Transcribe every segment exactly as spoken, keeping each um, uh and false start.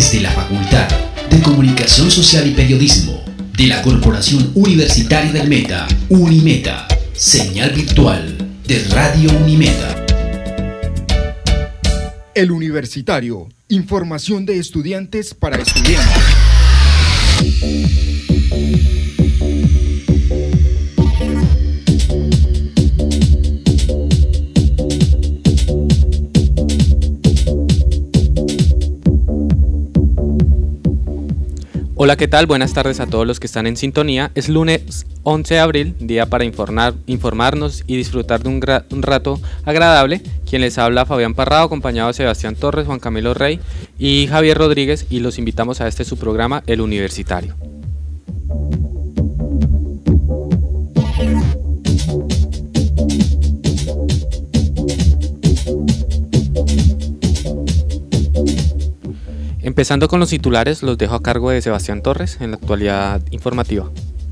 desde la Facultad de Comunicación Social y Periodismo de la Corporación Universitaria del Meta, Unimeta, señal virtual de Radio Unimeta. El Universitario, información de estudiantes para estudiantes. Hola, ¿qué tal? Buenas tardes a todos los que están en sintonía. Es lunes once de abril, día para informar, informarnos y disfrutar de un, gra- un rato agradable. Quien les habla, Fabián Parrado, acompañado de Sebastián Torres, Juan Camilo Rey y Javier Rodríguez, y los invitamos a este su programa, El Universitario. Empezando con los titulares, los dejo a cargo de Sebastián Torres en la actualidad informativa.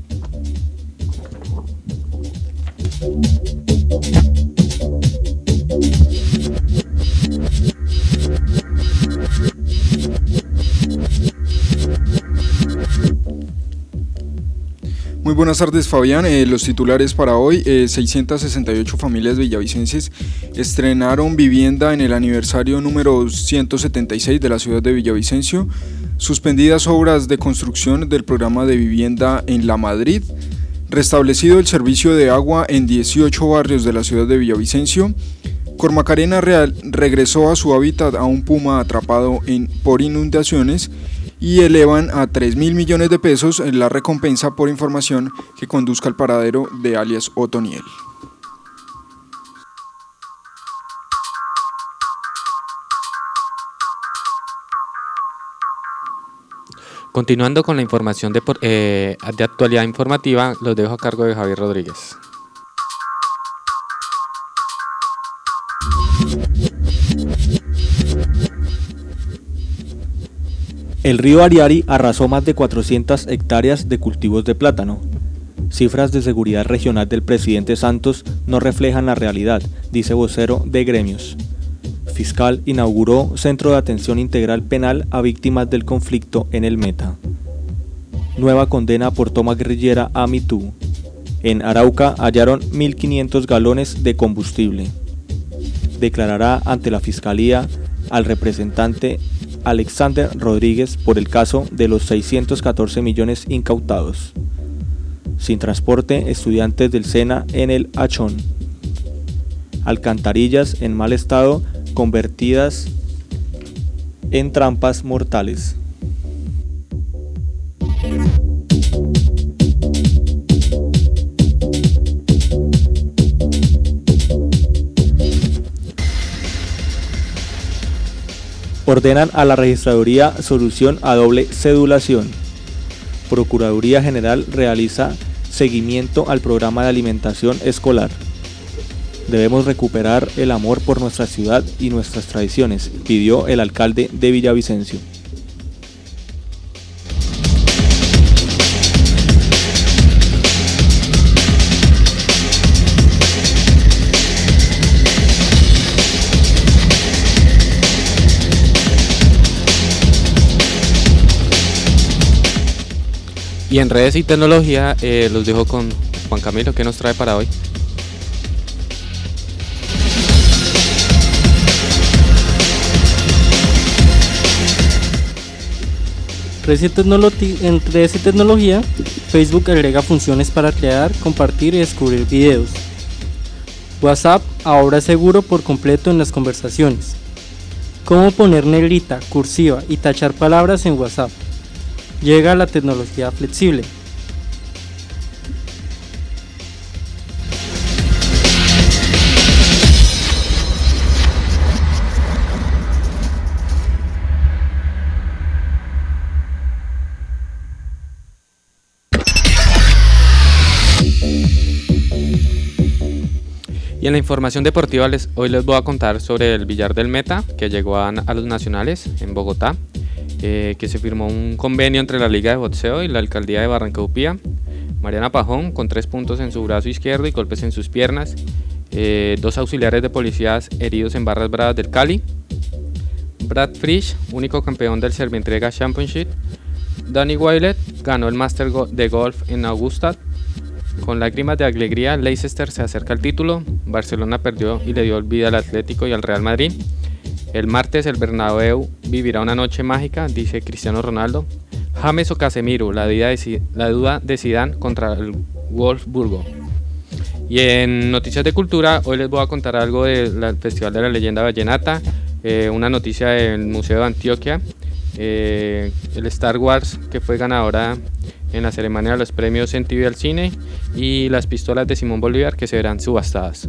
Muy buenas tardes, Fabián. Eh, los titulares para hoy: eh, seiscientas sesenta y ocho familias villavicenses estrenaron vivienda en el aniversario número ciento setenta y seis de la ciudad de Villavicencio. Suspendidas obras de construcción del programa de vivienda en La Madrid. Restablecido el servicio de agua en dieciocho barrios de la ciudad de Villavicencio. Cormacarena Real regresó a su hábitat a un puma atrapado en, por inundaciones. Y elevan a tres mil millones de pesos en la recompensa por información que conduzca al paradero de alias Otoniel. Continuando con la información de, eh, de actualidad informativa, los dejo a cargo de Javier Rodríguez. El río Ariari arrasó más de cuatrocientas hectáreas de cultivos de plátano. Cifras de seguridad regional del presidente Santos no reflejan la realidad, dice vocero de gremios. Fiscal inauguró centro de atención integral penal a víctimas del conflicto en el Meta. Nueva condena por toma guerrillera a Mitú. En Arauca hallaron mil quinientos galones de combustible. Declarará ante la Fiscalía al representante Alexander Rodríguez por el caso de los seiscientos catorce millones incautados. Sin transporte, estudiantes del SENA en el Achón. Alcantarillas en mal estado convertidas en trampas mortales. Ordenan a la Registraduría solución a doble cedulación. Procuraduría General realiza seguimiento al programa de alimentación escolar. Debemos recuperar el amor por nuestra ciudad y nuestras tradiciones, pidió el alcalde de Villavicencio. Y en redes y tecnología eh, los dejo con Juan Camilo, ¿qué nos trae para hoy? En redes y tecnología, Facebook agrega funciones para crear, compartir y descubrir videos. WhatsApp ahora es seguro por completo en las conversaciones. ¿Cómo poner negrita, cursiva y tachar palabras en WhatsApp? Llega la tecnología flexible. Y en la información deportiva les, hoy les voy a contar sobre el Villar del Meta, que llegó a, a los nacionales en Bogotá. Eh, que se firmó un convenio entre la Liga de Boxeo y la Alcaldía de Barrancaupía. Mariana Pajón, con tres puntos en su brazo izquierdo y golpes en sus piernas. Eh, dos auxiliares de policías heridos en Barras Bravas del Cali. Brad Frisch, único campeón del Servientrega Championship. Danny Willett ganó el Master de Golf en Augusta. Con lágrimas de alegría, Leicester se acerca al título. Barcelona perdió y le dio vida al Atlético y al Real Madrid. El martes el Bernabéu vivirá una noche mágica, dice Cristiano Ronaldo. James o Casemiro, la, de, la duda de Zidane contra el Wolfsburgo. Y en noticias de cultura, hoy les voy a contar algo del Festival de la Leyenda Vallenata, eh, una noticia del Museo de Antioquia, eh, el Star Wars que fue ganadora en la ceremonia de los premios en T V al cine y las pistolas de Simón Bolívar que se verán subastadas.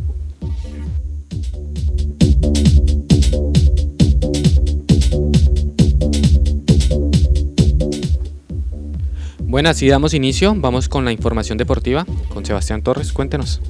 Bueno, así damos inicio, vamos con la información deportiva, con Sebastián Torres, cuéntenos.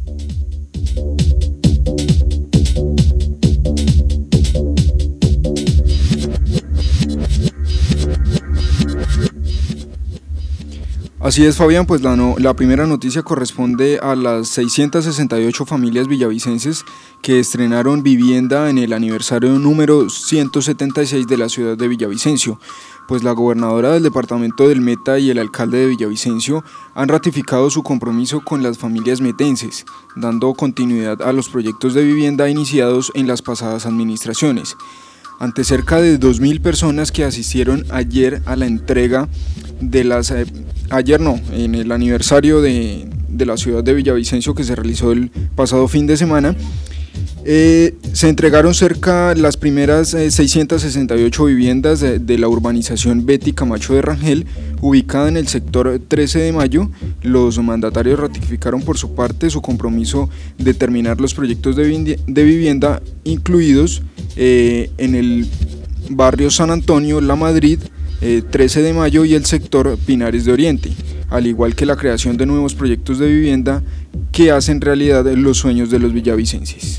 Así es, Fabián, pues la, no, la primera noticia corresponde a las seiscientas sesenta y ocho familias villavicenses que estrenaron vivienda en el aniversario número ciento setenta y seis de la ciudad de Villavicencio. Pues la gobernadora del departamento del Meta y el alcalde de Villavicencio han ratificado su compromiso con las familias metenses, dando continuidad a los proyectos de vivienda iniciados en las pasadas administraciones. Ante cerca de dos mil personas que asistieron ayer a la entrega de las... Eh, ayer no, en el aniversario de, de la ciudad de Villavicencio que se realizó el pasado fin de semana, Eh, se entregaron cerca las primeras eh, seiscientas sesenta y ocho viviendas de, de la urbanización Betty Camacho de Rangel, ubicada en el sector trece de mayo. Los mandatarios ratificaron por su parte su compromiso de terminar los proyectos de, vi- de vivienda incluidos eh, en el barrio San Antonio, La Madrid, eh, trece de mayo y el sector Pinares de Oriente, al igual que la creación de nuevos proyectos de vivienda que hacen realidad los sueños de los villavicenses.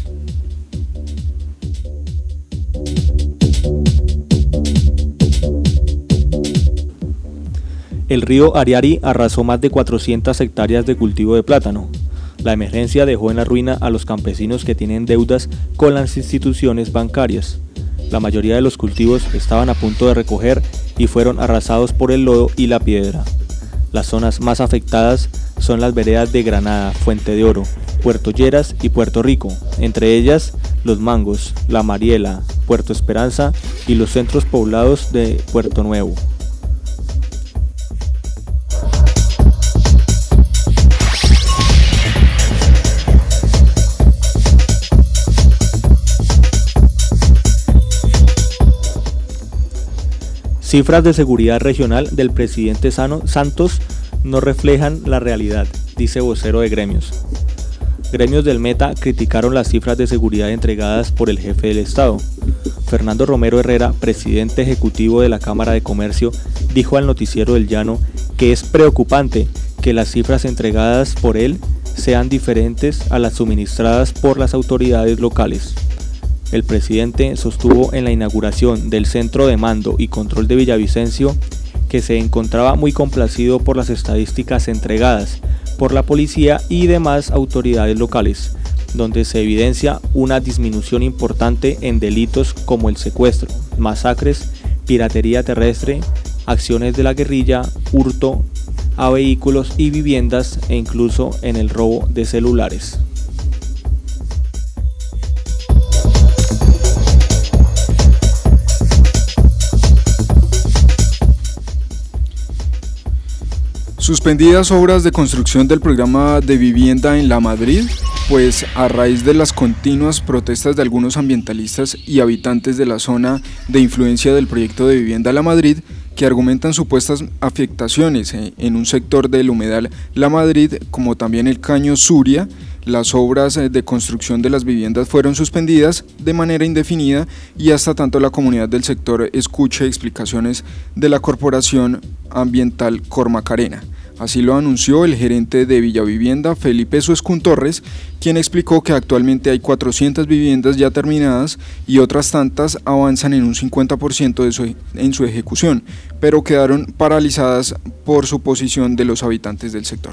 El río Ariari arrasó más de cuatrocientas hectáreas de cultivo de plátano. La emergencia dejó en la ruina a los campesinos que tienen deudas con las instituciones bancarias. La mayoría de los cultivos estaban a punto de recoger y fueron arrasados por el lodo y la piedra. Las zonas más afectadas son las veredas de Granada, Fuente de Oro, Puerto Lleras y Puerto Rico, entre ellas Los Mangos, La Mariela, Puerto Esperanza y los centros poblados de Puerto Nuevo. Cifras de seguridad regional del presidente Sano, Santos no reflejan la realidad, dice vocero de gremios. Gremios del Meta criticaron las cifras de seguridad entregadas por el jefe del Estado. Fernando Romero Herrera, presidente ejecutivo de la Cámara de Comercio, dijo al noticiero del Llano que es preocupante que las cifras entregadas por él sean diferentes a las suministradas por las autoridades locales. El presidente sostuvo en la inauguración del Centro de Mando y Control de Villavicencio que se encontraba muy complacido por las estadísticas entregadas por la policía y demás autoridades locales, donde se evidencia una disminución importante en delitos como el secuestro, masacres, piratería terrestre, acciones de la guerrilla, hurto a vehículos y viviendas e incluso en el robo de celulares. Suspendidas obras de construcción del programa de vivienda en La Madrid, pues a raíz de las continuas protestas de algunos ambientalistas y habitantes de la zona de influencia del proyecto de vivienda La Madrid, que argumentan supuestas afectaciones en un sector del humedal La Madrid, como también el Caño Suria, las obras de construcción de las viviendas fueron suspendidas de manera indefinida y hasta tanto la comunidad del sector escuche explicaciones de la Corporación Ambiental Cormacarena. Así lo anunció el gerente de Villavivienda, Felipe Suescún Torres, quien explicó que actualmente hay cuatrocientas viviendas ya terminadas y otras tantas avanzan en un cincuenta por ciento de su, en su ejecución, pero quedaron paralizadas por su posición de los habitantes del sector.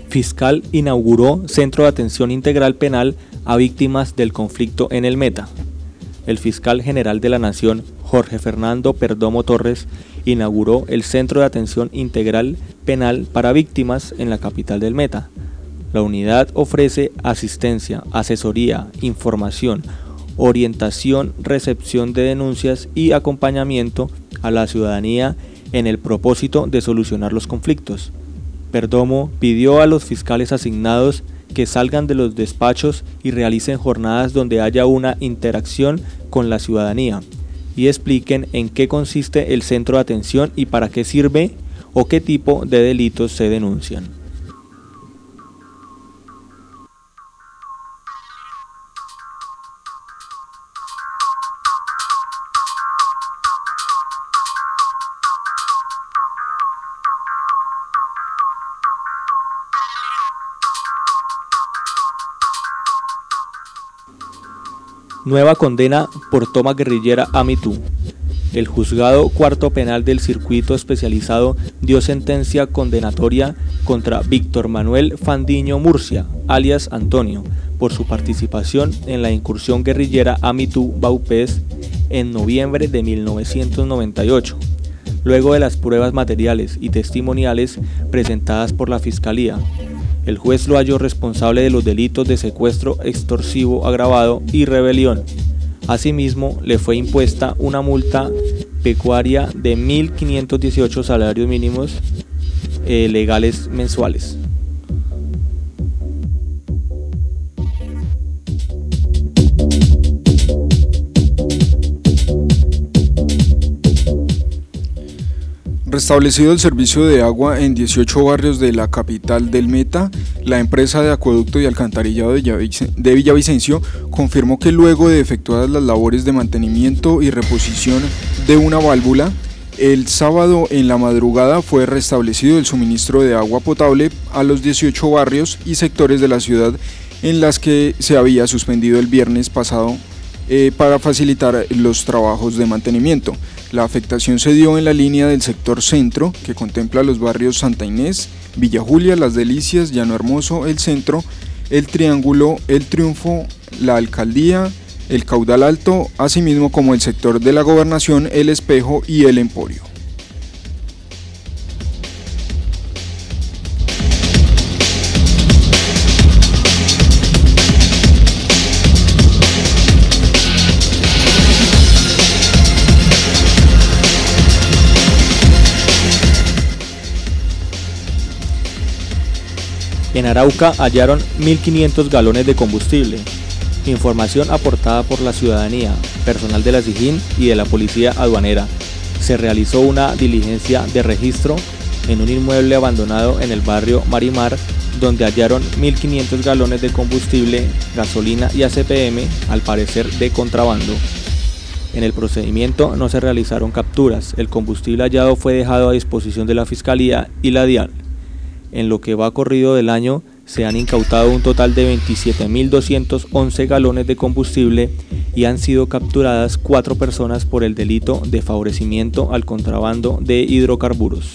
Fiscal inauguró Centro de Atención Integral Penal a víctimas del conflicto en el Meta. El fiscal general de la Nación, Jorge Fernando Perdomo Torres, inauguró el Centro de Atención Integral Penal para víctimas en la capital del Meta. La unidad ofrece asistencia, asesoría, información, orientación, recepción de denuncias y acompañamiento a la ciudadanía en el propósito de solucionar los conflictos. Perdomo pidió a los fiscales asignados que salgan de los despachos y realicen jornadas donde haya una interacción con la ciudadanía y expliquen en qué consiste el centro de atención y para qué sirve o qué tipo de delitos se denuncian. Nueva condena por toma guerrillera a Mitú. El juzgado cuarto penal del circuito especializado dio sentencia condenatoria contra Víctor Manuel Fandiño Murcia, alias Antonio, por su participación en la incursión guerrillera a Mitú Baupés en noviembre de mil novecientos noventa y ocho. Luego de las pruebas materiales y testimoniales presentadas por la Fiscalía, el juez lo halló responsable de los delitos de secuestro extorsivo agravado y rebelión. Asimismo, le fue impuesta una multa pecuaria de mil quinientos dieciocho salarios mínimos eh, legales mensuales. Restablecido el servicio de agua en dieciocho barrios de la capital del Meta, la empresa de acueducto y alcantarillado de Villavicencio confirmó que luego de efectuadas las labores de mantenimiento y reposición de una válvula, el sábado en la madrugada fue restablecido el suministro de agua potable a los dieciocho barrios y sectores de la ciudad en las que se había suspendido el viernes pasado eh, para facilitar los trabajos de mantenimiento. La afectación se dio en la línea del sector centro, que contempla los barrios Santa Inés, Villa Julia, Las Delicias, Llano Hermoso, El Centro, El Triángulo, El Triunfo, la Alcaldía, el Caudal Alto, asimismo como el sector de la Gobernación, El Espejo y El Emporio. En Arauca hallaron mil quinientos galones de combustible. Información aportada por la ciudadanía, personal de la SIJIN y de la Policía Aduanera. Se realizó una diligencia de registro en un inmueble abandonado en el barrio Marimar, donde hallaron mil quinientos galones de combustible, gasolina y A C P M, al parecer de contrabando. En el procedimiento no se realizaron capturas. El combustible hallado fue dejado a disposición de la Fiscalía y la DIAN. En lo que va corrido del año, se han incautado un total de veintisiete mil doscientos once galones de combustible y han sido capturadas cuatro personas por el delito de favorecimiento al contrabando de hidrocarburos.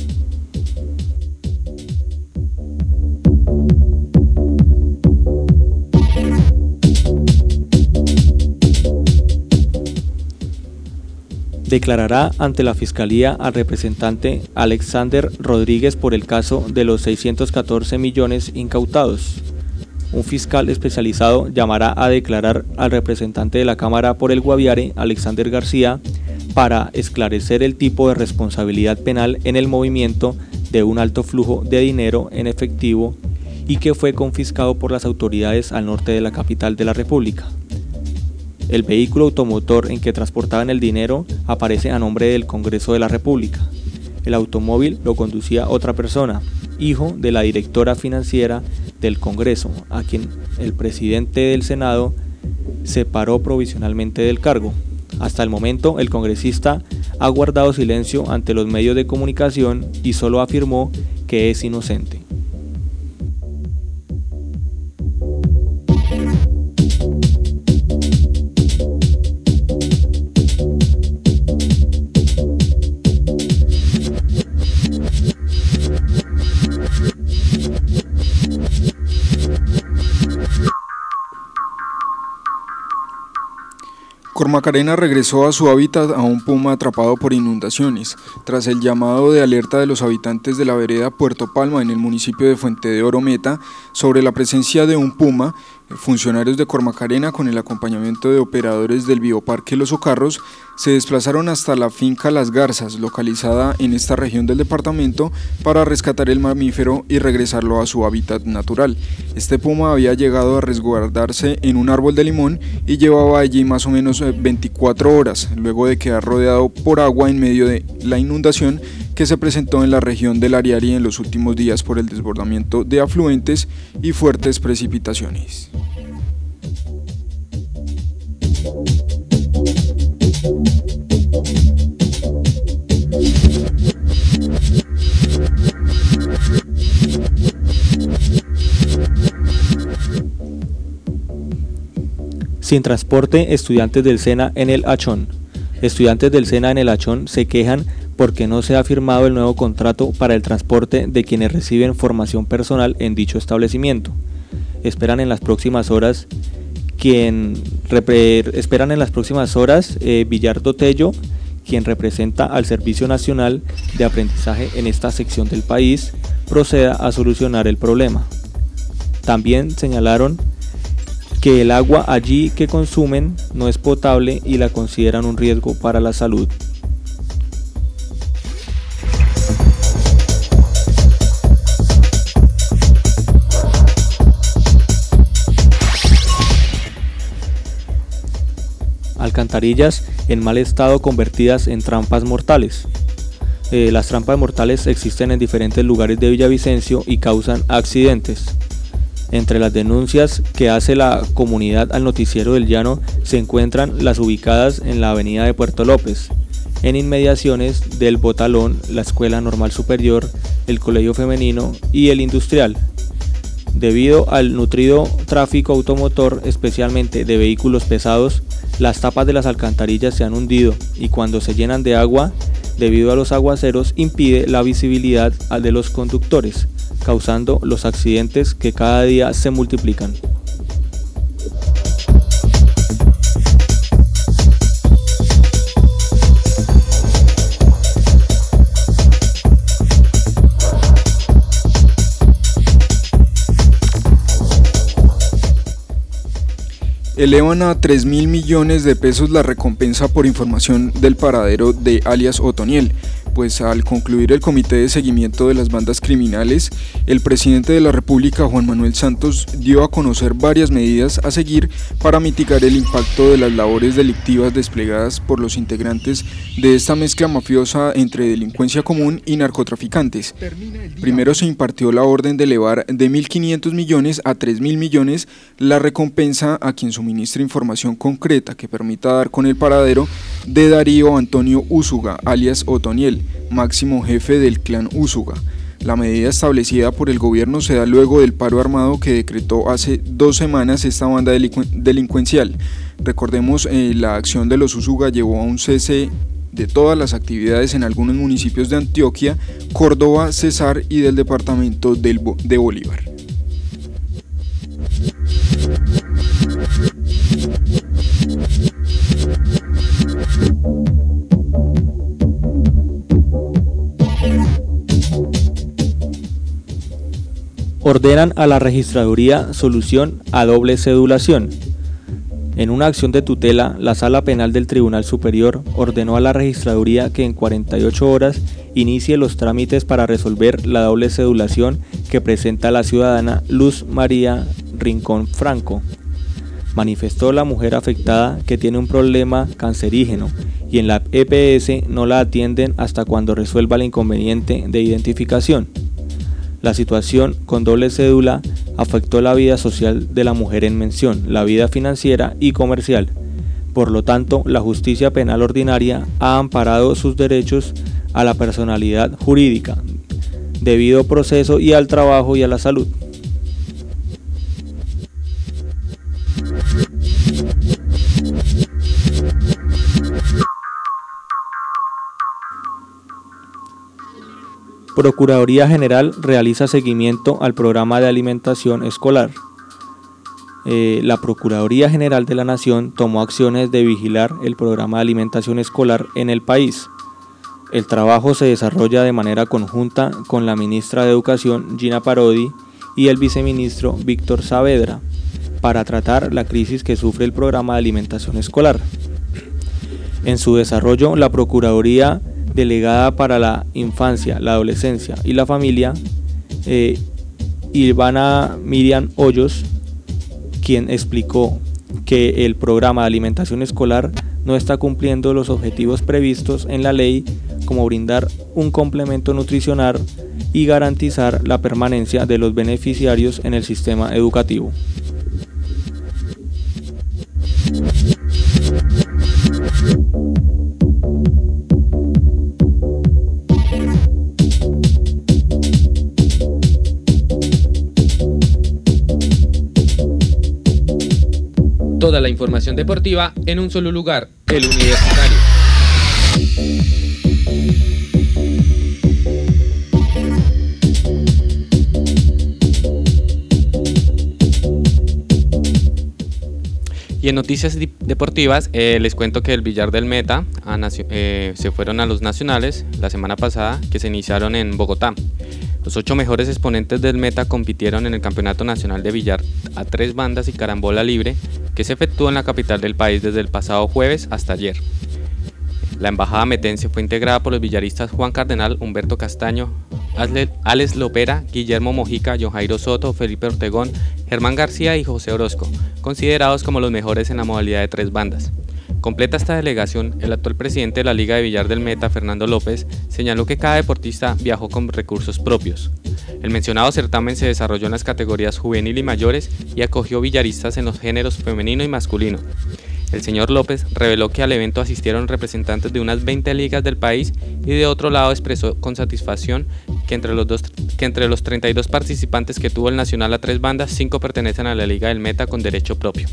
Declarará ante la Fiscalía al representante Alexander Rodríguez por el caso de los seiscientos catorce millones incautados. Un fiscal especializado llamará a declarar al representante de la Cámara por el Guaviare, Alexander García, para esclarecer el tipo de responsabilidad penal en el movimiento de un alto flujo de dinero en efectivo y que fue confiscado por las autoridades al norte de la capital de la República. El vehículo automotor en que transportaban el dinero aparece a nombre del Congreso de la República. El automóvil lo conducía otra persona, hijo de la directora financiera del Congreso, a quien el presidente del Senado separó provisionalmente del cargo. Hasta el momento, el congresista ha guardado silencio ante los medios de comunicación y solo afirmó que es inocente. Cormacarena regresó a su hábitat a un puma atrapado por inundaciones. Tras el llamado de alerta de los habitantes de la vereda Puerto Palma en el municipio de Fuente de Oro Meta sobre la presencia de un puma, funcionarios de Cormacarena, con el acompañamiento de operadores del Bioparque Los Ocarros, se desplazaron hasta la finca Las Garzas, localizada en esta región del departamento, para rescatar el mamífero y regresarlo a su hábitat natural. Este puma había llegado a resguardarse en un árbol de limón y llevaba allí más o menos veinticuatro horas, luego de quedar rodeado por agua en medio de la inundación que se presentó en la región del Ariari en los últimos días por el desbordamiento de afluentes y fuertes precipitaciones. Sin transporte, estudiantes del SENA en el Achón. Estudiantes del SENA en el Achón se quejan porque no se ha firmado el nuevo contrato para el transporte de quienes reciben formación personal en dicho establecimiento. Esperan en las próximas horas quien esperan en las próximas horas eh, Villardo Tello, quien representa al Servicio Nacional de Aprendizaje en esta sección del país, proceda a solucionar el problema. También señalaron que el agua allí que consumen no es potable y la consideran un riesgo para la salud. Alcantarillas en mal estado convertidas en trampas mortales. Eh, las trampas mortales existen en diferentes lugares de Villavicencio y causan accidentes. Entre las denuncias que hace la comunidad al Noticiero del Llano se encuentran las ubicadas en la avenida de Puerto López, en inmediaciones del Botalón, la Escuela Normal Superior, el Colegio Femenino y el Industrial. Debido al nutrido tráfico automotor, especialmente de vehículos pesados, las tapas de las alcantarillas se han hundido y cuando se llenan de agua, debido a los aguaceros, impide la visibilidad de los conductores, causando los accidentes que cada día se multiplican. Elevan a tres mil millones de pesos la recompensa por información del paradero de alias Otoniel, pues al concluir el comité de seguimiento de las bandas criminales, el presidente de la República, Juan Manuel Santos, dio a conocer varias medidas a seguir para mitigar el impacto de las labores delictivas desplegadas por los integrantes de esta mezcla mafiosa entre delincuencia común y narcotraficantes. Primero se impartió la orden de elevar de mil quinientos millones a tres mil millones la recompensa a quien suministre información concreta que permita dar con el paradero de Darío Antonio Úsuga, alias Otoniel, máximo jefe del clan Úsuga. La medida establecida por el gobierno se da luego del paro armado que decretó hace dos semanas esta banda delincu- delincuencial. Recordemos, eh, la acción de los Úsuga llevó a un cese de todas las actividades en algunos municipios de Antioquia, Córdoba, Cesar y del departamento del Bo- de Bolívar. Ordenan a la registraduría solución a doble cedulación. En una acción de tutela, la Sala Penal del Tribunal Superior ordenó a la registraduría que en cuarenta y ocho horas inicie los trámites para resolver la doble cedulación que presenta la ciudadana Luz María Rincón Franco. Manifestó la mujer afectada que tiene un problema cancerígeno y en la E P S no la atienden hasta cuando resuelva el inconveniente de identificación. La situación con doble cédula afectó la vida social de la mujer en mención, la vida financiera y comercial. Por lo tanto, la justicia penal ordinaria ha amparado sus derechos a la personalidad jurídica, debido proceso y al trabajo y a la salud. Procuraduría General realiza seguimiento al programa de alimentación escolar. eh, la Procuraduría General de la Nación tomó acciones de vigilar el programa de alimentación escolar en el país. El trabajo se desarrolla de manera conjunta con la ministra de Educación, Gina Parodi, y el viceministro Víctor Saavedra, para tratar la crisis que sufre el programa de alimentación escolar. En su desarrollo, la Procuraduría Delegada para la Infancia, la Adolescencia y la Familia, eh, Ivana Miriam Hoyos, quien explicó que el programa de alimentación escolar no está cumpliendo los objetivos previstos en la ley, como brindar un complemento nutricional y garantizar la permanencia de los beneficiarios en el sistema educativo. Toda la información deportiva en un solo lugar, El Universitario. Y en noticias deportivas eh, les cuento que el Villar del Meta a nacio- eh, se fueron a los nacionales la semana pasada, que se iniciaron en Bogotá. Los ocho mejores exponentes del Meta compitieron en el Campeonato Nacional de Billar a tres bandas y carambola libre, que se efectuó en la capital del país desde el pasado jueves hasta ayer. La embajada metense fue integrada por los billaristas Juan Cardenal, Humberto Castaño, Alex Lopera, Guillermo Mojica, John Jairo Soto, Felipe Ortegón, Germán García y José Orozco, considerados como los mejores en la modalidad de tres bandas. Completa esta delegación, el actual presidente de la Liga de Billar del Meta, Fernando López, señaló que cada deportista viajó con recursos propios. El mencionado certamen se desarrolló en las categorías juvenil y mayores y acogió billaristas en los géneros femenino y masculino. El señor López reveló que al evento asistieron representantes de unas veinte ligas del país y de otro lado expresó con satisfacción que entre los, dos, que entre los treinta y dos participantes que tuvo el Nacional a tres bandas, cinco pertenecen a la Liga del Meta con derecho propio.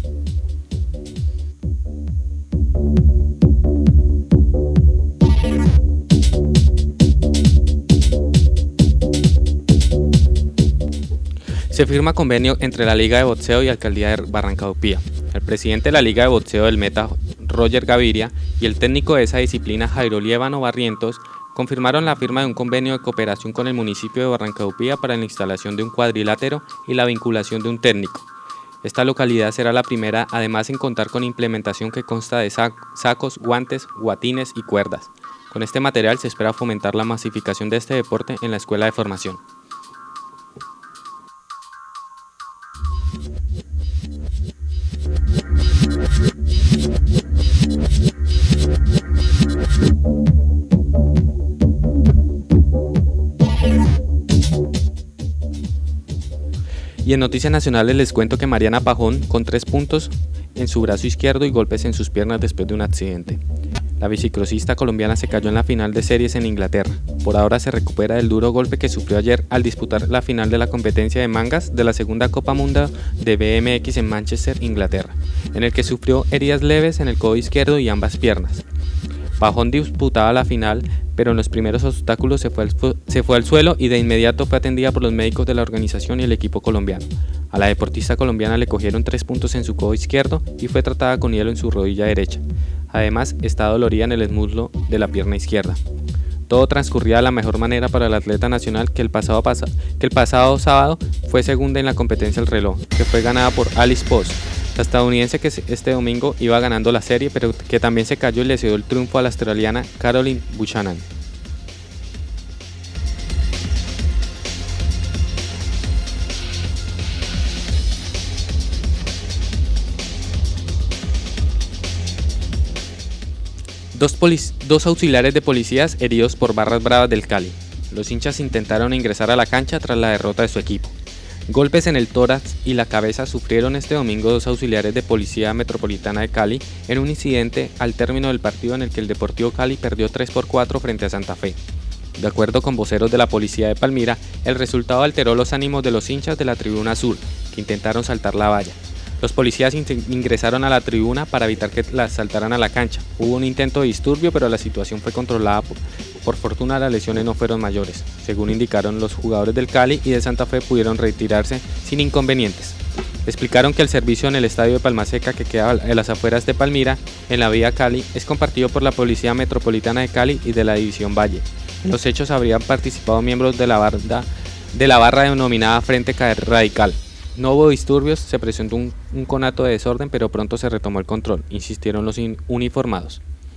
Se firma convenio entre la Liga de Boxeo y Alcaldía de Barrancaupía. El presidente de la Liga de Boxeo del Meta, Roger Gaviria, y el técnico de esa disciplina, Jairo Liévano Barrientos, confirmaron la firma de un convenio de cooperación con el municipio de Barrancaupía para la instalación de un cuadrilátero y la vinculación de un técnico. Esta localidad será la primera, además en contar con implementación que consta de sac- sacos, guantes, guatines y cuerdas. Con este material se espera fomentar la masificación de este deporte en la escuela de formación. Y en noticias nacionales les cuento que Mariana Pajón, con tres puntos en su brazo izquierdo y golpes en sus piernas después de un accidente. La bicicrosista colombiana se cayó en la final de series en Inglaterra. Por ahora se recupera del duro golpe que sufrió ayer al disputar la final de la competencia de mangas de la segunda Copa Mundial de B M X en Manchester, Inglaterra, en el que sufrió heridas leves en el codo izquierdo y ambas piernas. Pajón disputaba la final, pero en los primeros obstáculos se fue, al, se fue al suelo y de inmediato fue atendida por los médicos de la organización y el equipo colombiano. A la deportista colombiana le cogieron tres puntos en su codo izquierdo y fue tratada con hielo en su rodilla derecha. Además, está dolorida en el muslo de la pierna izquierda. Todo transcurría de la mejor manera para el atleta nacional que el pasado, pasa, que el pasado sábado fue segunda en la competencia del reloj, que fue ganada por Alice Post, la estadounidense que este domingo iba ganando la serie, pero que también se cayó y le cedió el triunfo a la australiana Caroline Buchanan. Dos, polic- dos auxiliares de policías heridos por barras bravas del Cali. Los hinchas intentaron ingresar a la cancha tras la derrota de su equipo. Golpes en el tórax y la cabeza sufrieron este domingo dos auxiliares de Policía Metropolitana de Cali en un incidente al término del partido en el que el Deportivo Cali perdió tres por cuatro frente a Santa Fe. De acuerdo con voceros de la Policía de Palmira, el resultado alteró los ánimos de los hinchas de la Tribuna Azul, que intentaron saltar la valla. Los policías ingresaron a la tribuna para evitar que la saltaran a la cancha. Hubo un intento de disturbio, pero la situación fue controlada. Por, por fortuna, las lesiones no fueron mayores. Según indicaron los jugadores del Cali y de Santa Fe, pudieron retirarse sin inconvenientes. Explicaron que el servicio en el estadio de Palmaseca, que queda en las afueras de Palmira, en la vía Cali, es compartido por la Policía Metropolitana de Cali y de la División Valle. En los hechos habrían participado miembros de la, barda, de la barra denominada Frente Radical. No hubo disturbios, se presentó un, un conato de desorden, pero pronto se retomó el control, insistieron los in, uniformados.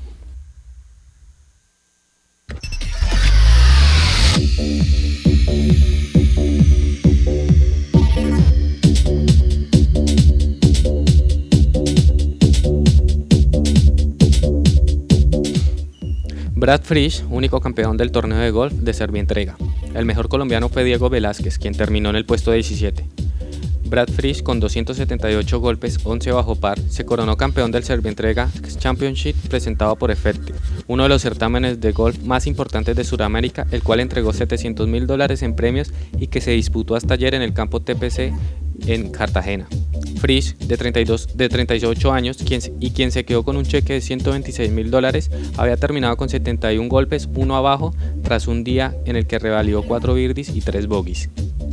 Brad Frisch, único campeón del torneo de golf de Servientrega. El mejor colombiano fue Diego Velázquez, quien terminó en el puesto diecisiete. Brad Frisch, con doscientos setenta y ocho golpes, once bajo par, se coronó campeón del Servientrega Championship presentado por Effective, uno de los certámenes de golf más importantes de Sudamérica, el cual entregó setecientos mil dólares en premios y que se disputó hasta ayer en el campo T P C en Cartagena. Frisch, de, treinta y dos, de treinta y ocho años quien, y quien se quedó con un cheque de ciento veintiséis mil dólares, había terminado con setenta y un golpes, uno abajo, tras un día en el que revalidó cuatro birdies y tres bogies.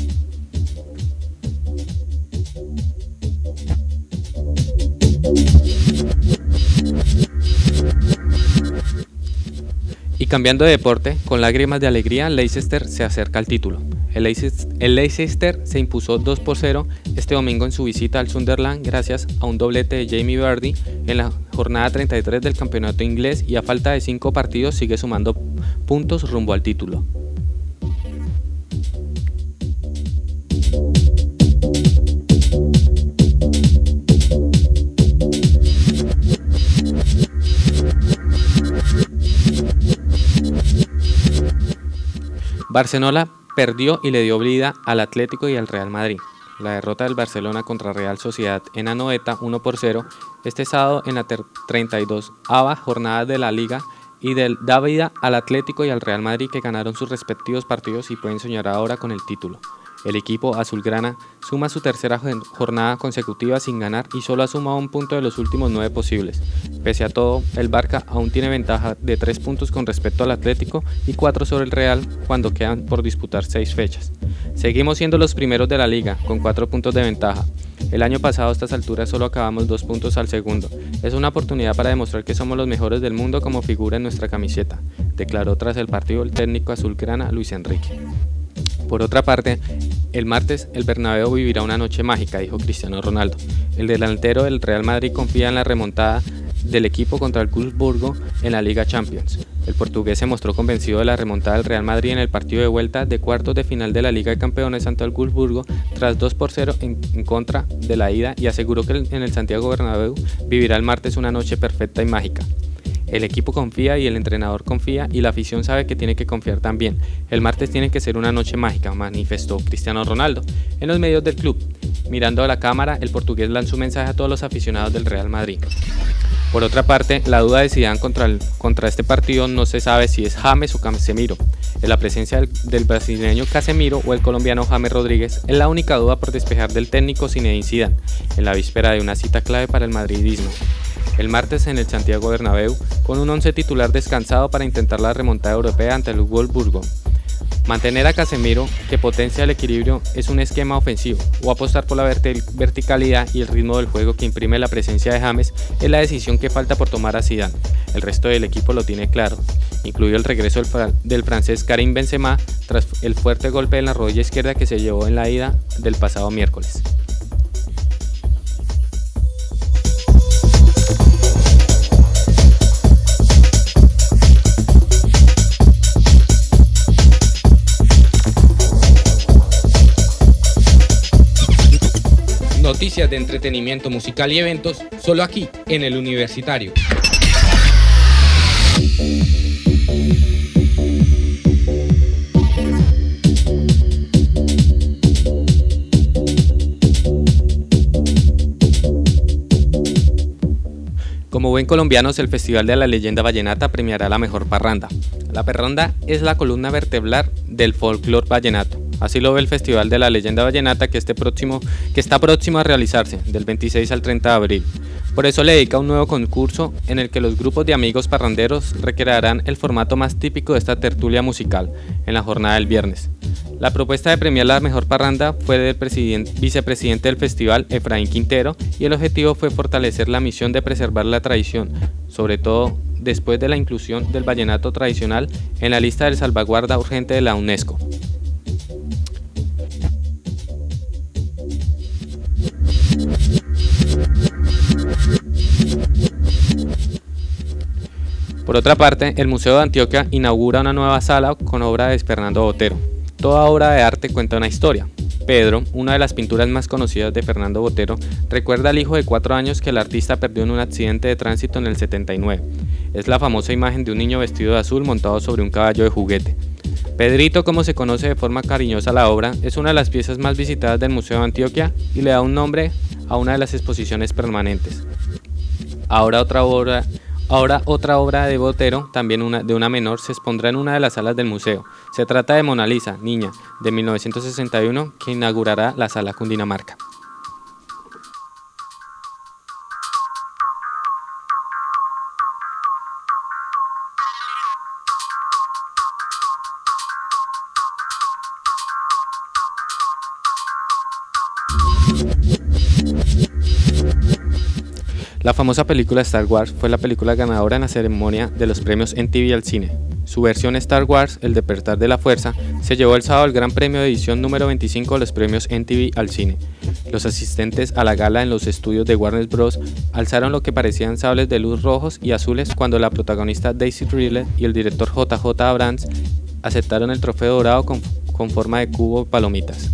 Y cambiando de deporte, con lágrimas de alegría, Leicester se acerca al título. El Leicester, el Leicester se impuso dos por cero este domingo en su visita al Sunderland gracias a un doblete de Jamie Vardy en la jornada treinta y tres del campeonato inglés y a falta de cinco partidos sigue sumando puntos rumbo al título. Barcelona perdió y le dio vida al Atlético y al Real Madrid. La derrota del Barcelona contra Real Sociedad en Anoeta uno por cero este sábado en la treinta y doceava jornada de la Liga y del, da vida al Atlético y al Real Madrid, que ganaron sus respectivos partidos y pueden soñar ahora con el título. El equipo azulgrana suma su tercera jornada consecutiva sin ganar y solo ha sumado un punto de los últimos nueve posibles. Pese a todo, el Barça aún tiene ventaja de tres puntos con respecto al Atlético y cuatro sobre el Real cuando quedan por disputar seis fechas. Seguimos siendo los primeros de la liga, con cuatro puntos de ventaja. El año pasado a estas alturas solo acabamos dos puntos al segundo. Es una oportunidad para demostrar que somos los mejores del mundo, como figura en nuestra camiseta, declaró tras el partido el técnico azulgrana Luis Enrique. Por otra parte, el martes el Bernabéu vivirá una noche mágica, dijo Cristiano Ronaldo. El delantero del Real Madrid confía en la remontada del equipo contra el Wolfsburgo en la Liga Champions. El portugués se mostró convencido de la remontada del Real Madrid en el partido de vuelta de cuartos de final de la Liga de Campeones ante el Wolfsburgo tras dos por cero en, en contra de la ida, y aseguró que en el Santiago Bernabéu vivirá el martes una noche perfecta y mágica. El equipo confía y el entrenador confía y la afición sabe que tiene que confiar también. El martes tiene que ser una noche mágica, manifestó Cristiano Ronaldo en los medios del club. Mirando a la cámara, el portugués lanzó un mensaje a todos los aficionados del Real Madrid. Por otra parte, la duda de Zidane contra, el, contra este partido no se sabe si es James o Casemiro. En la presencia del, del brasileño Casemiro o el colombiano James Rodríguez es la única duda por despejar del técnico Zinedine Zidane, en la víspera de una cita clave para el madridismo. El martes en el Santiago Bernabéu, con un once titular descansado para intentar la remontada europea ante el Wolfsburgo. Mantener a Casemiro, que potencia el equilibrio, es un esquema ofensivo, o apostar por la verticalidad y el ritmo del juego que imprime la presencia de James es la decisión que falta por tomar a Zidane. El resto del equipo lo tiene claro, incluido el regreso del, fran- del francés Karim Benzema tras el fuerte golpe en la rodilla izquierda que se llevó en la ida del pasado miércoles. Noticias de entretenimiento musical y eventos, solo aquí, en El Universitario. Como buen colombianos, el Festival de la Leyenda Vallenata premiará la mejor parranda. La parranda es la columna vertebral del folclore vallenato. Así lo ve el Festival de la Leyenda Vallenata que, este próximo, que está próximo a realizarse, del veintiséis al treinta de abril. Por eso le dedica un nuevo concurso en el que los grupos de amigos parranderos recrearán el formato más típico de esta tertulia musical en la jornada del viernes. La propuesta de premiar la mejor parranda fue del vicepresidente del festival, Efraín Quintero, y el objetivo fue fortalecer la misión de preservar la tradición, sobre todo después de la inclusión del vallenato tradicional en la lista de salvaguarda urgente de la UNESCO. Por otra parte, el Museo de Antioquia inaugura una nueva sala con obra de Fernando Botero. Toda obra de arte cuenta una historia. Pedro, una de las pinturas más conocidas de Fernando Botero, recuerda al hijo de cuatro años que el artista perdió en un accidente de tránsito en el setenta y nueve. Es la famosa imagen de un niño vestido de azul montado sobre un caballo de juguete. Pedrito, como se conoce de forma cariñosa a la obra, es una de las piezas más visitadas del Museo de Antioquia y le da un nombre a una de las exposiciones permanentes. Ahora otra obra... Ahora otra obra de Botero, también una, de una menor, se expondrá en una de las salas del museo. Se trata de Mona Lisa, niña, de mil novecientos sesenta y uno, que inaugurará la sala Cundinamarca. La famosa película Star Wars fue la película ganadora en la ceremonia de los premios M T V al cine. Su versión Star Wars, El despertar de la fuerza, se llevó el sábado el gran premio de edición número veinticinco de los premios M T V al cine. Los asistentes a la gala en los estudios de Warner Bros. Alzaron lo que parecían sables de luz rojos y azules cuando la protagonista Daisy Ridley y el director J J Abrams aceptaron el trofeo dorado con, con forma de cubo palomitas.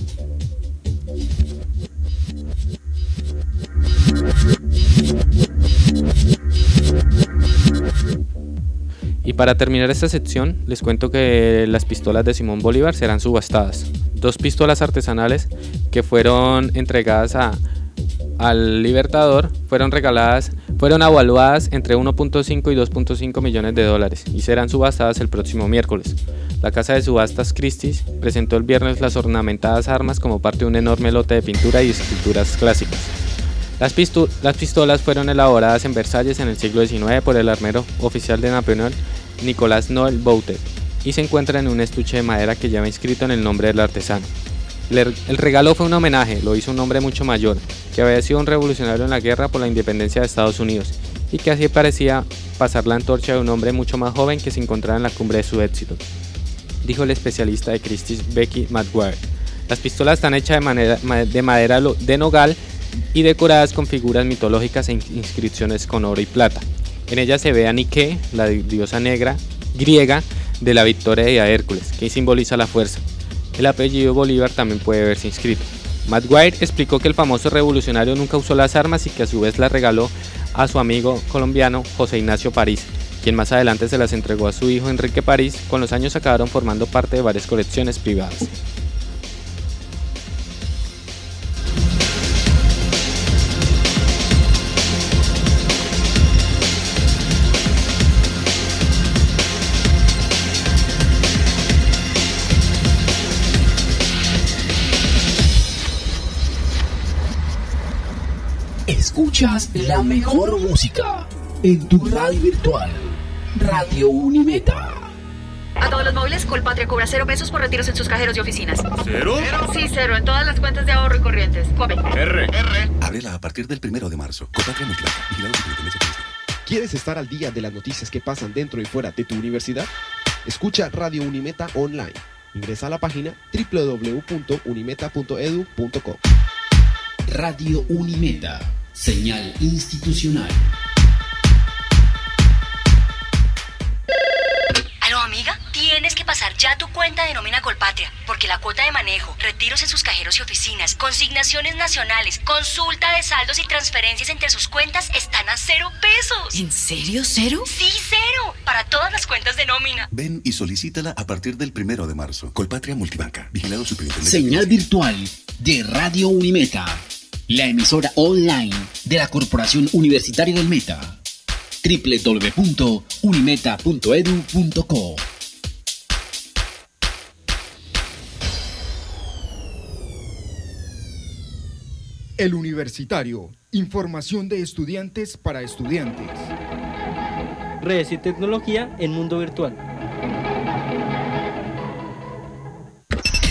Y para terminar esta sección, les cuento que las pistolas de Simón Bolívar serán subastadas. Dos pistolas artesanales que fueron entregadas a, al Libertador fueron regaladas, fueron evaluadas entre uno punto cinco y dos punto cinco millones de dólares y serán subastadas el próximo miércoles. La casa de subastas Christie's presentó el viernes las ornamentadas armas como parte de un enorme lote de pintura y esculturas clásicas. Las, pistu- las pistolas fueron elaboradas en Versalles en el siglo diecinueve por el armero oficial de Napoleón, Nicolas Noel Boutet, y se encuentran en un estuche de madera que lleva inscrito en el nombre del artesano. El, el regalo fue un homenaje, lo hizo un hombre mucho mayor, que había sido un revolucionario en la guerra por la independencia de Estados Unidos, y que así parecía pasar la antorcha de un hombre mucho más joven que se encontraba en la cumbre de su éxito, dijo el especialista de Christie's Becky Maguire. Las pistolas están hechas de, manera, de madera de nogal y decoradas con figuras mitológicas e inscripciones con oro y plata. En ellas se ve a Nike, la diosa negra griega de la victoria de Hércules, que simboliza la fuerza. El apellido Bolívar también puede verse inscrito. Maguire explicó que el famoso revolucionario nunca usó las armas y que a su vez las regaló a su amigo colombiano José Ignacio París, quien más adelante se las entregó a su hijo Enrique París. Con los años acabaron formando parte de varias colecciones privadas. Escuchas la mejor música en tu radio virtual, Radio Unimeta. A todos los móviles, Colpatria cobra cero pesos por retiros en sus cajeros y oficinas. ¿Cero? Sí, cero, en todas las cuentas de ahorro y corrientes. Come. R. R. Ábrela a partir del primero de marzo. Colpatria Multibanco. Vigilado Superintendencia Financiera. ¿Quieres estar al día de las noticias que pasan dentro y fuera de tu universidad? Escucha Radio Unimeta online. Ingresa a la página doble u doble u doble u punto unimeta punto e d u punto co. Radio Unimeta, señal institucional. Aló, amiga, tienes que pasar ya tu cuenta de nómina Colpatria, porque la cuota de manejo, retiros en sus cajeros y oficinas, consignaciones nacionales, consulta de saldos y transferencias entre sus cuentas están a cero pesos. ¿En serio, cero? Sí, cero, para todas las cuentas de nómina. Ven y solicítala a partir del primero de marzo. Colpatria Multibanca. Vigilado Superintendencia. Señal virtual de Radio Unimeta, la emisora online de la Corporación Universitaria del Meta. doble u doble u doble u punto unimeta punto e d u punto co. El Universitario. Información de estudiantes para estudiantes. Redes y tecnología en mundo virtual.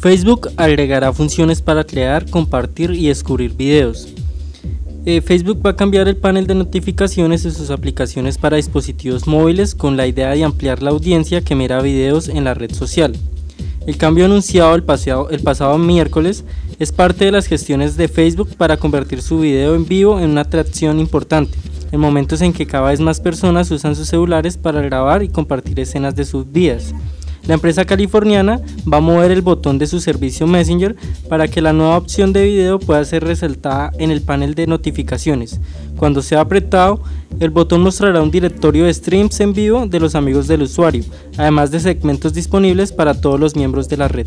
Facebook agregará funciones para crear, compartir y descubrir videos. Eh, Facebook va a cambiar el panel de notificaciones de sus aplicaciones para dispositivos móviles con la idea de ampliar la audiencia que mira videos en la red social. El cambio anunciado el pasado, el pasado miércoles es parte de las gestiones de Facebook para convertir su video en vivo en una atracción importante, en momentos en que cada vez más personas usan sus celulares para grabar y compartir escenas de sus vidas. La empresa californiana va a mover el botón de su servicio Messenger para que la nueva opción de video pueda ser resaltada en el panel de notificaciones. Cuando sea apretado, el botón mostrará un directorio de streams en vivo de los amigos del usuario, además de segmentos disponibles para todos los miembros de la red.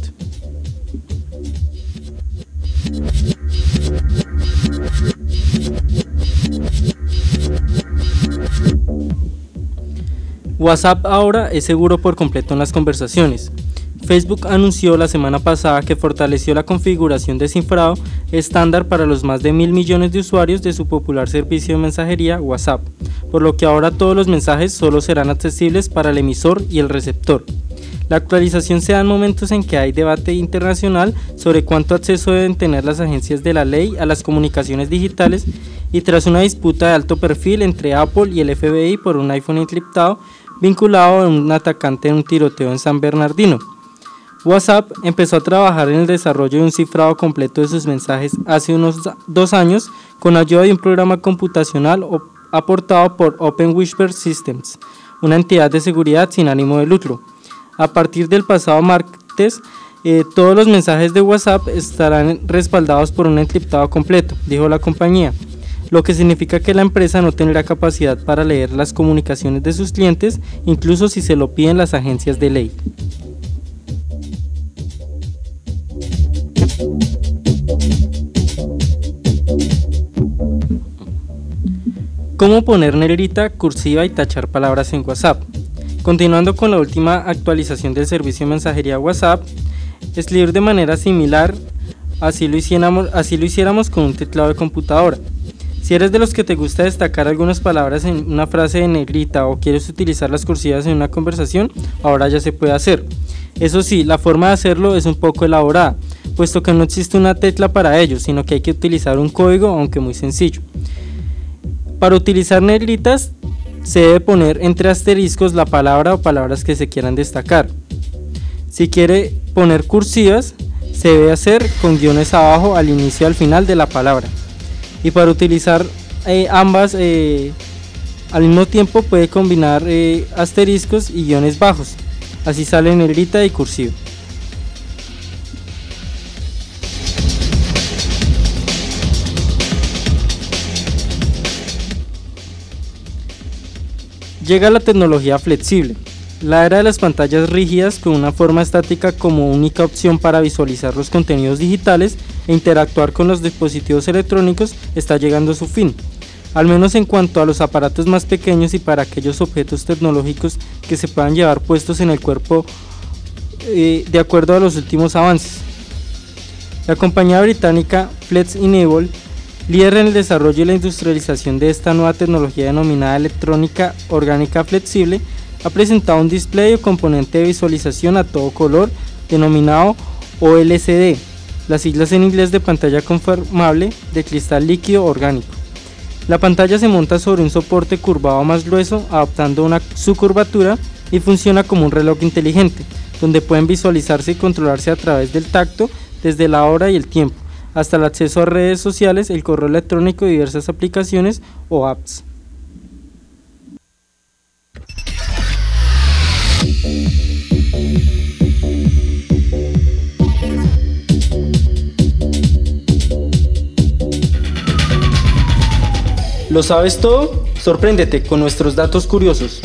WhatsApp ahora es seguro por completo en las conversaciones. Facebook anunció la semana pasada que fortaleció la configuración de cifrado estándar para los más de mil millones de usuarios de su popular servicio de mensajería WhatsApp, por lo que ahora todos los mensajes solo serán accesibles para el emisor y el receptor. La actualización se da en momentos en que hay debate internacional sobre cuánto acceso deben tener las agencias de la ley a las comunicaciones digitales y tras una disputa de alto perfil entre Apple y el F B I por un iPhone encriptado vinculado a un atacante en un tiroteo en San Bernardino. WhatsApp empezó a trabajar en el desarrollo de un cifrado completo de sus mensajes hace unos dos años con ayuda de un programa computacional aportado por Open Whisper Systems, una entidad de seguridad sin ánimo de lucro. A partir del pasado martes, eh, todos los mensajes de WhatsApp estarán respaldados por un encriptado completo, dijo la compañía, lo que significa que la empresa no tendrá capacidad para leer las comunicaciones de sus clientes, incluso si se lo piden las agencias de ley. ¿Cómo poner negrita, cursiva y tachar palabras en WhatsApp? Continuando con la última actualización del servicio de mensajería WhatsApp, escribir de manera similar, así lo hiciéramos, así lo hiciéramos con un teclado de computadora. Si eres de los que te gusta destacar algunas palabras en una frase de negrita o quieres utilizar las cursivas en una conversación, ahora ya se puede hacer. Eso sí, la forma de hacerlo es un poco elaborada, puesto que no existe una tecla para ello, sino que hay que utilizar un código, aunque muy sencillo. Para utilizar negritas, se debe poner entre asteriscos la palabra o palabras que se quieran destacar. Si quiere poner cursivas, se debe hacer con guiones abajo al inicio y al final de la palabra. Y para utilizar eh, ambas eh, al mismo tiempo puede combinar eh, asteriscos y guiones bajos. Así sale negrita y cursiva. Llega la tecnología flexible, la era de las pantallas rígidas con una forma estática como única opción para visualizar los contenidos digitales e interactuar con los dispositivos electrónicos está llegando a su fin, al menos en cuanto a los aparatos más pequeños y para aquellos objetos tecnológicos que se puedan llevar puestos en el cuerpo eh, de acuerdo a los últimos avances. La compañía británica Flex Enable, líder en el desarrollo y la industrialización de esta nueva tecnología denominada electrónica orgánica flexible, ha presentado un display o componente de visualización a todo color denominado O L C D, las siglas en inglés de pantalla conformable de cristal líquido orgánico. La pantalla se monta sobre un soporte curvado más grueso, adaptando una, su curvatura y funciona como un reloj inteligente, donde pueden visualizarse y controlarse a través del tacto desde la hora y el tiempo, hasta el acceso a redes sociales, el correo electrónico y diversas aplicaciones o apps. ¿Lo sabes todo? Sorpréndete con nuestros datos curiosos.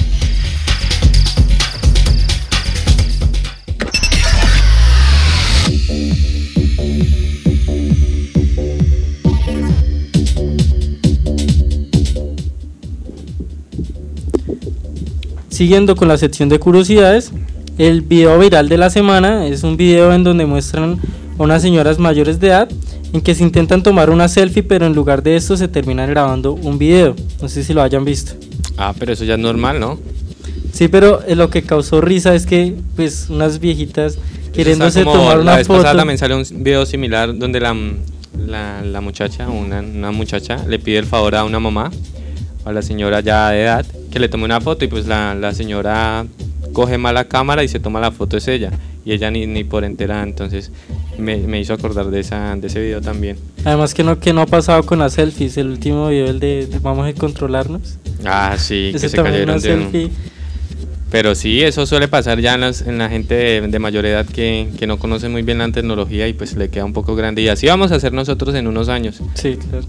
Siguiendo con la sección de curiosidades, el video viral de la semana es un video en donde muestran a unas señoras mayores de edad en que se intentan tomar una selfie, pero en lugar de esto se terminan grabando un video. No sé si lo hayan visto. Ah, pero eso ya es normal, ¿no? Sí, pero lo que causó risa es que pues unas viejitas queriéndose como, tomar una la vez foto. pasada también salió un video similar donde la, la, la muchacha, una, una muchacha le pide el favor a una mamá, a la señora ya de edad, que le tome una foto, y pues la, la señora coge mal la cámara y se toma la foto es ella, y ella ni, ni por enterada. Entonces me, me hizo acordar de esa de ese video también. Además que no que no ha pasado con las selfies, el último video, el de, de vamos a controlarnos. Ah, sí, ese que se también cayeron una de un... selfie. Pero sí, eso suele pasar ya en, las, en la gente de, de mayor edad que, que no conoce muy bien la tecnología y pues le queda un poco grande. Y así vamos a hacer nosotros en unos años. Sí, claro.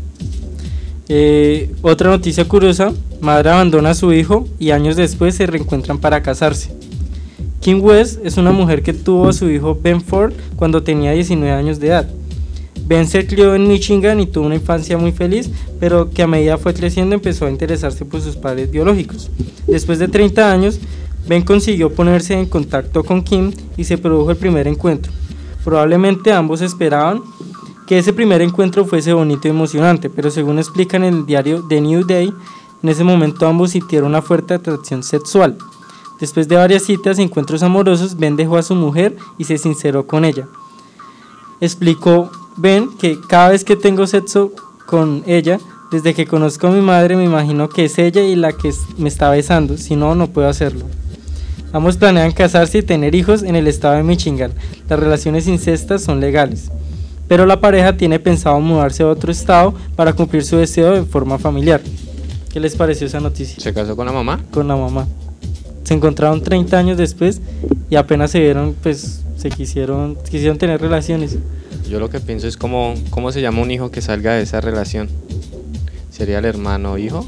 Eh, otra noticia curiosa, madre abandona a su hijo y años después se reencuentran para casarse. Kim West es una mujer que tuvo a su hijo Ben Ford cuando tenía diecinueve años de edad. Ben se crió en Michigan y tuvo una infancia muy feliz, pero que a medida fue creciendo empezó a interesarse por sus padres biológicos. Después de treinta años, Ben consiguió ponerse en contacto con Kim y se produjo el primer encuentro. Probablemente ambos esperaban que ese primer encuentro fuese bonito y emocionante, pero según explican en el diario The New Day, en ese momento ambos sintieron una fuerte atracción sexual. Después de varias citas y encuentros amorosos, Ben dejó a su mujer y se sinceró con ella. Explicó Ben que cada vez que tengo sexo con ella, desde que conozco a mi madre me imagino que es ella y la que me está besando, si no, no puedo hacerlo. Ambos planean casarse y tener hijos en el estado de Michigan. Las relaciones incestas son legales, pero la pareja tiene pensado mudarse a otro estado para cumplir su deseo de forma familiar. ¿Qué les pareció esa noticia? ¿Se casó con la mamá? Con la mamá. Se encontraron treinta años después y apenas se vieron, pues se quisieron, quisieron tener relaciones. Yo lo que pienso es cómo, cómo se llama un hijo que salga de esa relación. ¿Sería el hermano hijo?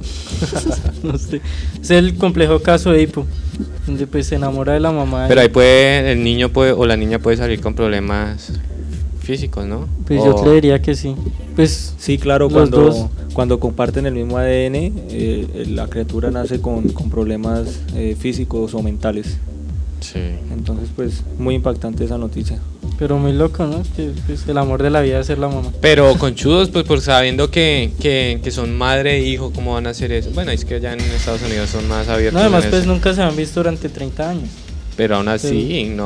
No sé. Es el complejo caso de Edipo, donde pues se enamora de la mamá. Pero ahí puede, el niño puede o la niña puede salir con problemas físicos, ¿no? Pues o... yo creería que sí. Pues sí, claro, los cuando, dos. cuando comparten el mismo A D N, eh, la criatura nace con, con problemas eh, físicos o mentales. Sí. Entonces, pues, muy impactante esa noticia. Pero muy loco, ¿no? Que pues, el amor de la vida es ser la mamá. Pero conchudos, pues por sabiendo que, que, que son madre e hijo, ¿cómo van a hacer eso? Bueno, es que allá en Estados Unidos son más abiertos. No, además, en pues eso. nunca se han visto durante treinta años. Pero aún así, Pero... no.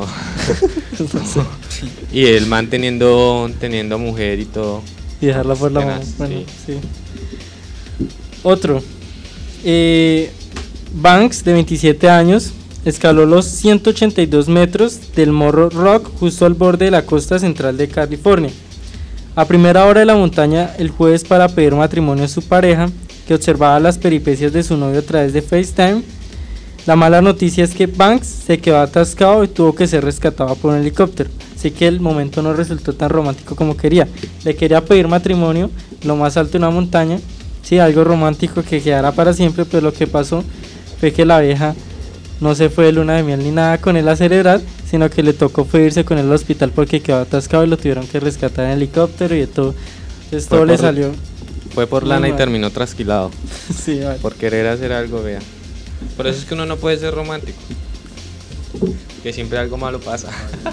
Y él manteniendo teniendo mujer y todo. Y dejarla por la mamá. Tenaz, Bueno, sí. sí. Otro. Eh, Banks, de veintisiete años, escaló los ciento ochenta y dos metros del Morro Rock justo al borde de la costa central de California. A primera hora de la montaña, el jueves, para pedir matrimonio a su pareja, que observaba las peripecias de su novio a través de FaceTime. La mala noticia es que Banks se quedó atascado y tuvo que ser rescatado por un helicóptero. Así que el momento no resultó tan romántico como quería. Le quería pedir matrimonio lo más alto de una montaña, sí, algo romántico que quedara para siempre, pero lo que pasó fue que la vieja no se fue de luna de miel ni nada con él a celebrar, sino que le tocó fue irse con él al hospital porque quedó atascado y lo tuvieron que rescatar en helicóptero y de todo. Entonces todo le salió. Fue por muy lana mal. y terminó trasquilado. Sí, vale. Por querer hacer algo, vea. Por eso es que uno no puede ser romántico. Que siempre algo malo pasa.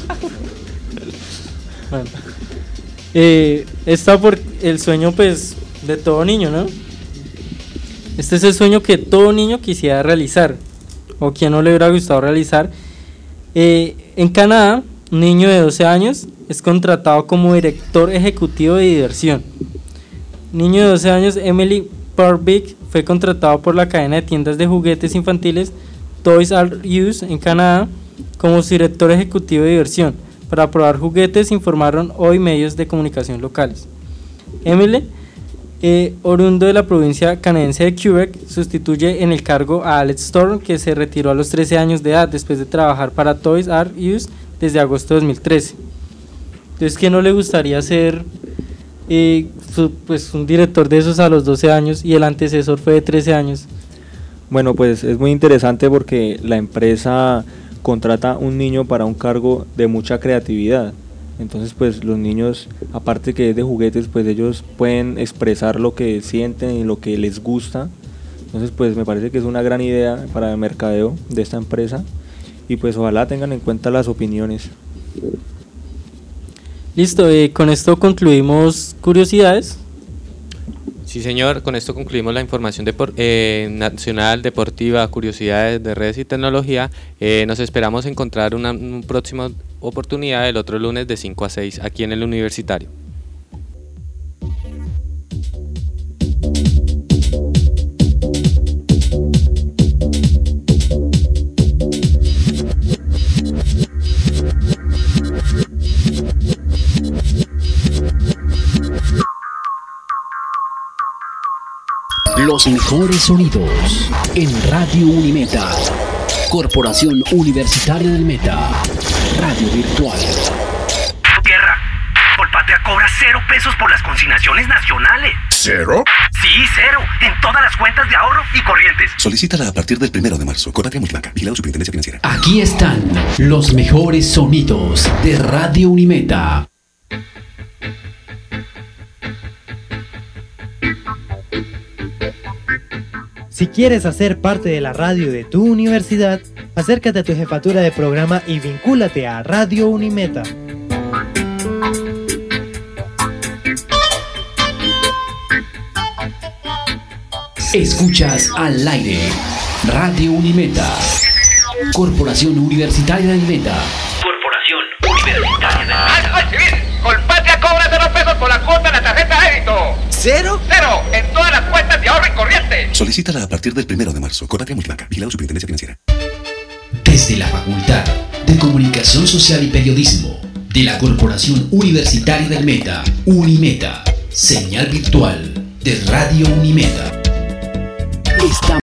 Bueno. Eh, está por el sueño, pues, de todo niño, ¿no? Este es el sueño que todo niño quisiera realizar, o quien no le hubiera gustado realizar. Eh, en Canadá, un niño de doce años es contratado como director ejecutivo de diversión. Niño de doce años, Emily Parvick, fue contratado por la cadena de tiendas de juguetes infantiles Toys R Us en Canadá como su director ejecutivo de diversión. Para probar juguetes, informaron hoy medios de comunicación locales. Emily, eh, oriundo de la provincia canadiense de Quebec, sustituye en el cargo a Alex Storm, que se retiró a los trece años de edad después de trabajar para Toys R Us desde agosto de dos mil trece. Entonces, ¿qué no le gustaría ser eh, su, pues, un director de esos a los doce años y el antecesor fue de trece años? Bueno, pues es muy interesante porque la empresa contrata un niño para un cargo de mucha creatividad. Entonces, pues los niños, aparte que es de juguetes, pues ellos pueden expresar lo que sienten y lo que les gusta. Entonces, pues me parece que es una gran idea para el mercadeo de esta empresa y pues ojalá tengan en cuenta las opiniones. Listo, eh, con esto concluimos curiosidades. Sí, señor, con esto concluimos la información depor- eh, nacional, deportiva, curiosidades de redes y tecnología. Eh, nos esperamos encontrar una, una próxima oportunidad el otro lunes de cinco a seis aquí en el Universitario. Los mejores sonidos en Radio Unimeta. Corporación Universitaria del Meta. Radio Virtual. Tierra, Colpatria cobra cero pesos por las consignaciones nacionales. ¿Cero? Sí, cero. En todas las cuentas de ahorro y corrientes. Solicítala a partir del primero de marzo. Colpatria Multibanca. Vigilado Superintendencia Financiera. Aquí están los mejores sonidos de Radio Unimeta. Si quieres hacer parte de la radio de tu universidad, acércate a tu jefatura de programa y vincúlate a Radio Unimeta. Escuchas al aire Radio Unimeta. Corporación Universitaria del Meta. Corporación Universitaria del Meta. ¡Al civil! Colpatria cobra cero pesos por la cuota de la tarjeta de débito. ¿Cero? ¡Cero! En todas las cuentas de ahorro y corriente. Solicítala a partir del primero de marzo. Colpatria Multibanca. Vigilado Superintendencia Financiera. Desde la Facultad de Comunicación Social y Periodismo de la Corporación Universitaria del Meta, Unimeta, señal virtual de Radio Unimeta. Estamos